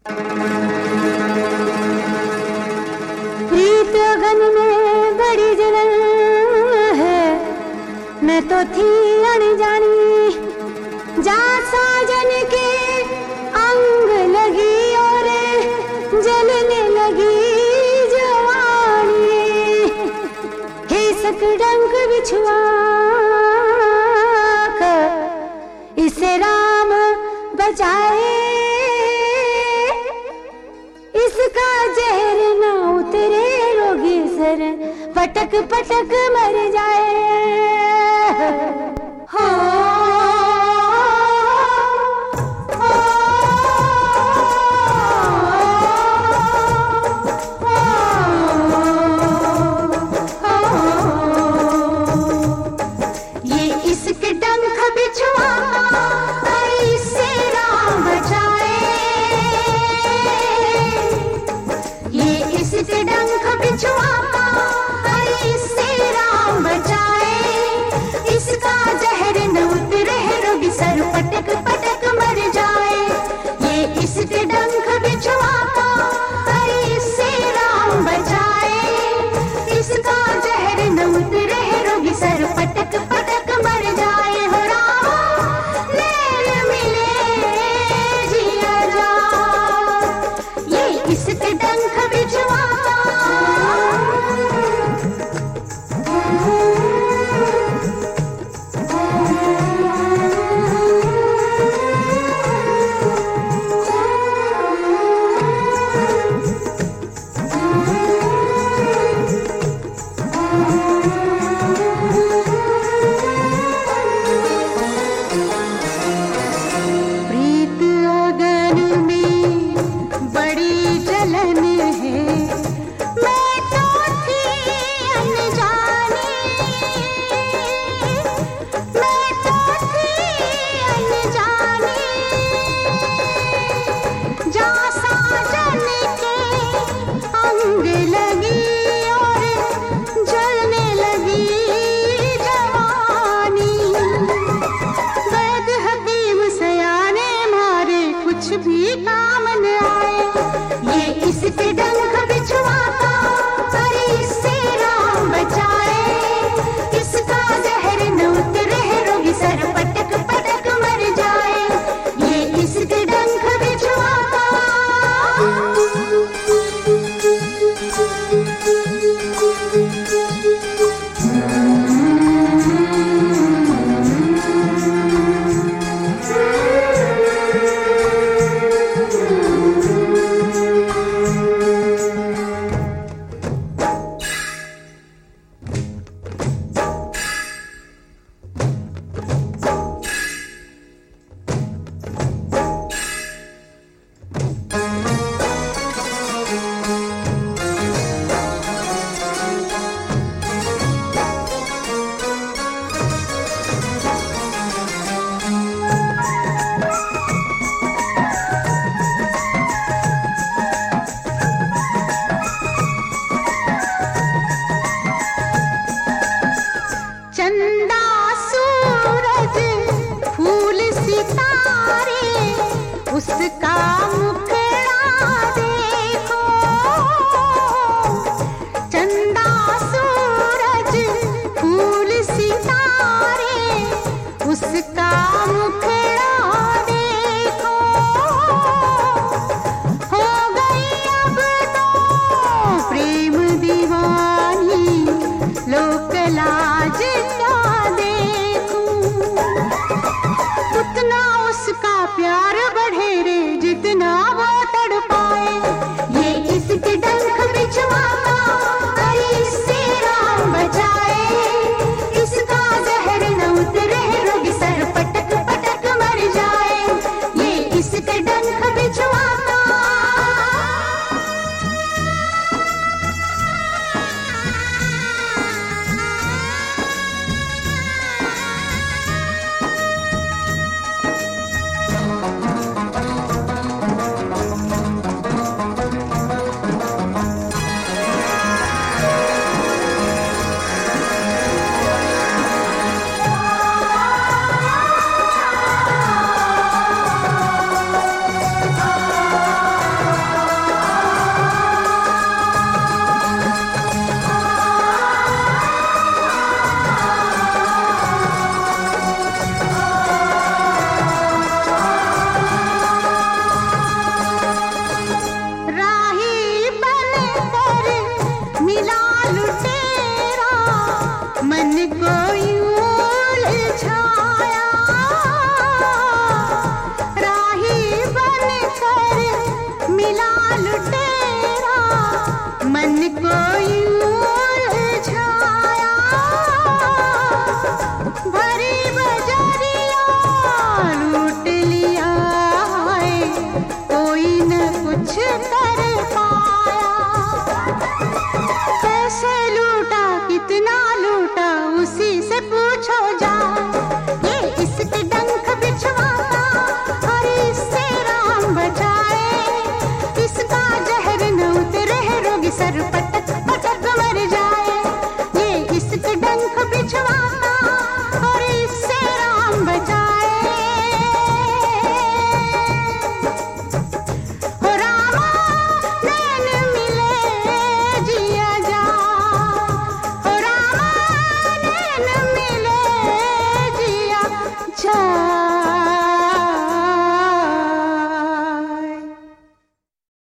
प्रीत अगन में बड़ी जलन है, मैं तो थी अनजानी, जा साजन के अंग लगी और जलने लगी जवानी। हिसक डंक बिछुआ कर इसे राम बचाए, इसका जहर न उतरे रोगी सर पटक पटक मर जाए। हो ये इसके डंक बिछुआ इससे राम बचाए, ये इसके डंक बिछुआ इससे राम बचाए, इसका जहर न उतरे रोगी सर पटक पटक मर जाए। ये इसके डंक बिछुआ इससे राम बचाए, इसका जहर न उतरे रोगी सर पटक पटक मर जाए। हो राम नैन मिले जिया जा, ये इसके डंक बिछुआ को